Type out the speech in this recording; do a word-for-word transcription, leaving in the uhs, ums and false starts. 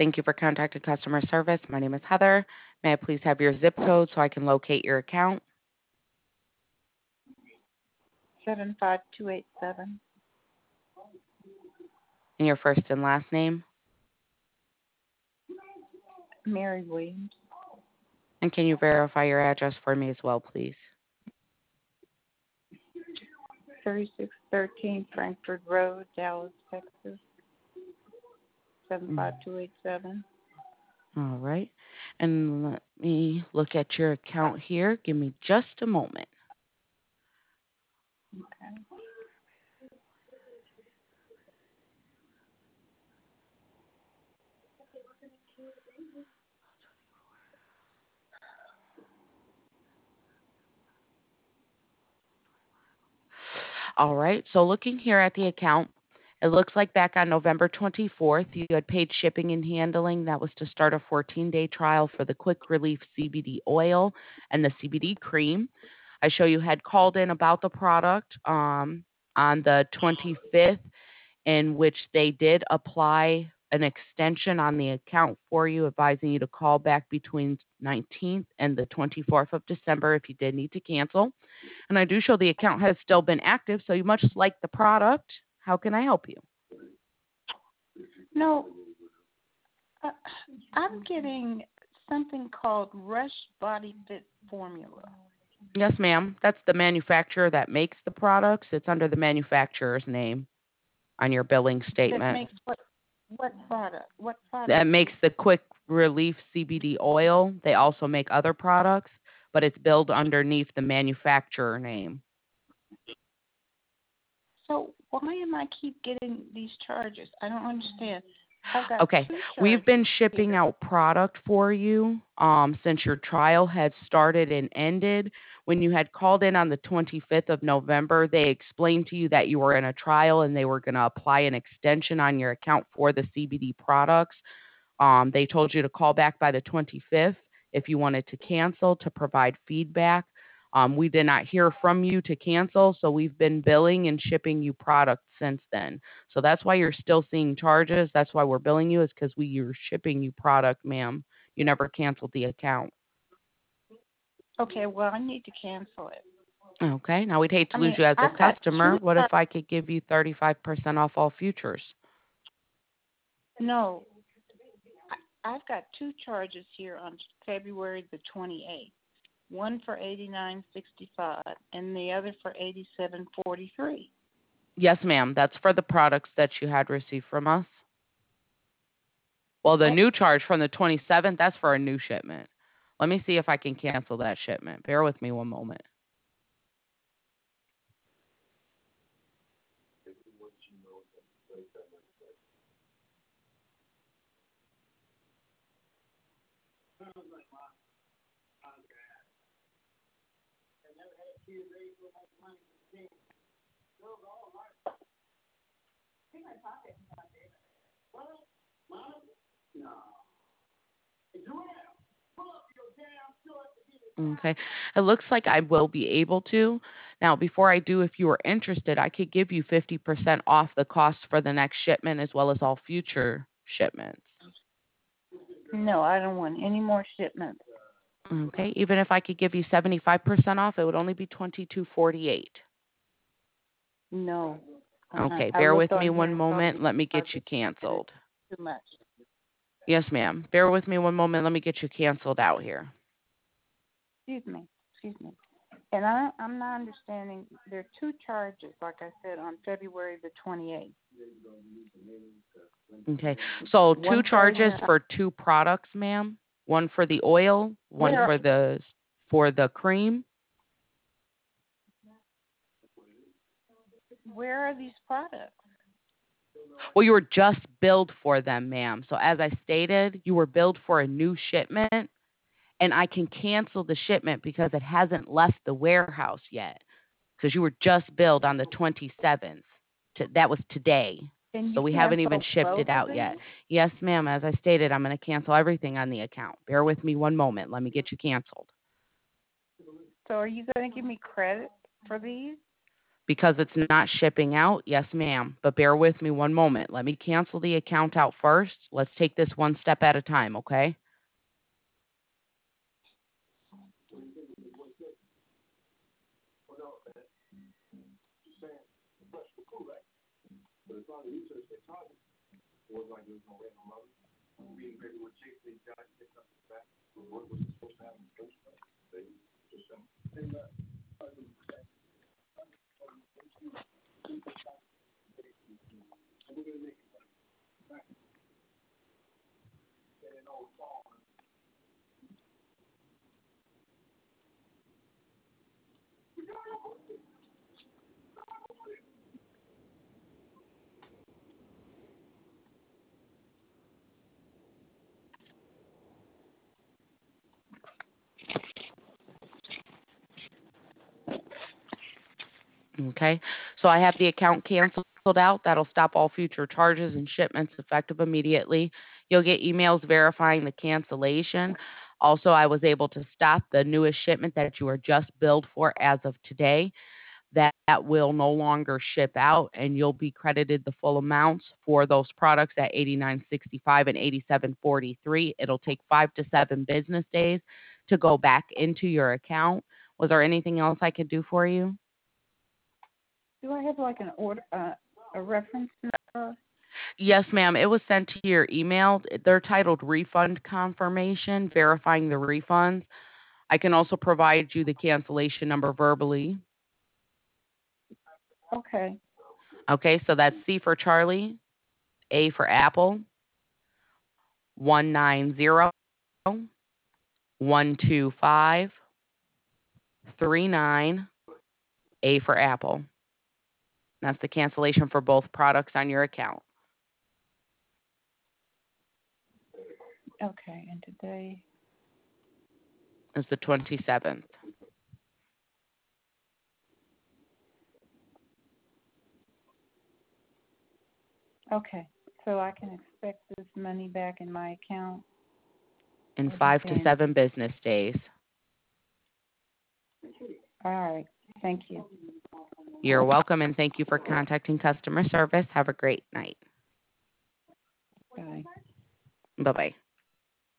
Thank you for contacting customer service. My name is Heather. May I please have your zip code so I can locate your account seven five two eight seven. and your first and last name? Mary Williams. And can you verify your address for me as well, please? thirty-six thirteen Frankfurt Road, Dallas, Texas. seven five two eight seven. All right. And let me look at your account here. Give me just a moment. Okay. All right. So looking here at the account, it looks like back on November twenty-fourth, you had paid shipping and handling. That was to start a fourteen-day trial for the Quick Relief C B D oil and the C B D cream. I show you had called in about the product um, on the twenty-fifth, in which they did apply an extension on the account for you, advising you to call back between nineteenth and the twenty-fourth of December if you did need to cancel. And I do show the account has still been active, so you much like the product. How can I help you? No, uh, I'm getting something called Rush Body Fit Formula. Yes, ma'am. That's the manufacturer that makes the products. It's under the manufacturer's name on your billing That statement. makes what? What product? What product? That makes the Quick Relief C B D oil. They also make other products, but it's billed underneath the manufacturer name. So why am I keep getting these charges? I don't understand. I've got Okay, two we've been charges shipping here. out product for you um, since your trial had started and ended. When you had called in on the twenty-fifth of November, they explained to you that you were in a trial and they were going to apply an extension on your account for the C B D products. Um, they told you to call back by the twenty-fifth if you wanted to cancel to provide feedback. Um, we did not hear from you to cancel, so we've been billing and shipping you product since then. So that's why you're still seeing charges. That's why we're billing you, is because we were shipping you product, ma'am. You never canceled the account. Okay, well, I need to cancel it. Okay. Now, we'd hate to I lose mean, you as a I've got customer. two. What char- if I could give you thirty-five percent off all futures? No, I, I've got two charges here on February the twenty-eighth. One for eighty-nine sixty-five, and the other for eighty-seven forty-three. Yes, ma'am. That's for the products that you had received from us. Well, the Oh, new charge from the twenty-seventh, that's for a new shipment. Let me see if I can cancel that shipment. Bear with me one moment. Okay. It looks like I will be able to. Now, before I do, if you are interested, I could give you fifty percent off the cost for the next shipment as well as all future shipments. no, I don't want any more shipments. Okay. Even if I could give you seventy-five percent off, it would only be twenty-two forty-eight. No. Uh-uh. Okay. I Bear looked with on me here one and saw moment. the Let me get you charges, and it's canceled. too much. Yes, ma'am. Bear with me one moment. Let me get you canceled out here. Excuse me. Excuse me. And I, I'm not understanding. There are two charges, like I said, on February the twenty-eighth. Okay. So two One for charges eighty-nine. for two products, ma'am. One for the oil, one Where for the for the cream. Where are these products? Well, you were just billed for them, ma'am. So as I stated, you were billed for a new shipment, and I can cancel the shipment because it hasn't left the warehouse yet. Because you were just billed on the twenty-seventh. To, that was today. Can So you we haven't even cancel shipped both it of out yet. them? Yes, ma'am. As I stated, I'm going to cancel everything on the account. Bear with me one moment. Let me get you canceled. So are you going to give me credit for these? Because it's not shipping out? Yes, ma'am. But bear with me one moment. Let me cancel the account out first. Let's take this one step at a time, okay? Okay, so I have the account canceled out. That'll stop all future charges and shipments effective immediately. You'll get emails verifying the cancellation. Also, I was able to stop the newest shipment that you were just billed for as of today. That, that will no longer ship out, and you'll be credited the full amounts for those products at eighty-nine sixty-five and eighty-seven forty-three. It'll take five to seven business days to go back into your account. Was there anything else I could do for you? Do I have like an order, uh, a reference number? Yes, ma'am. It was sent to your email. They're titled refund confirmation, verifying the refunds. I can also provide you the cancellation number verbally. Okay. Okay, so that's C for Charlie, A for Apple, one nine zero, one two five, three nine, A for Apple. That's the cancellation for both products on your account. Okay, and today It's the twenty-seventh. Okay, so I can expect this money back in my account? In What do you five to think? seven business days. All right, thank you. You're welcome, and thank you for contacting customer service. Have a great night. Bye. Bye-bye.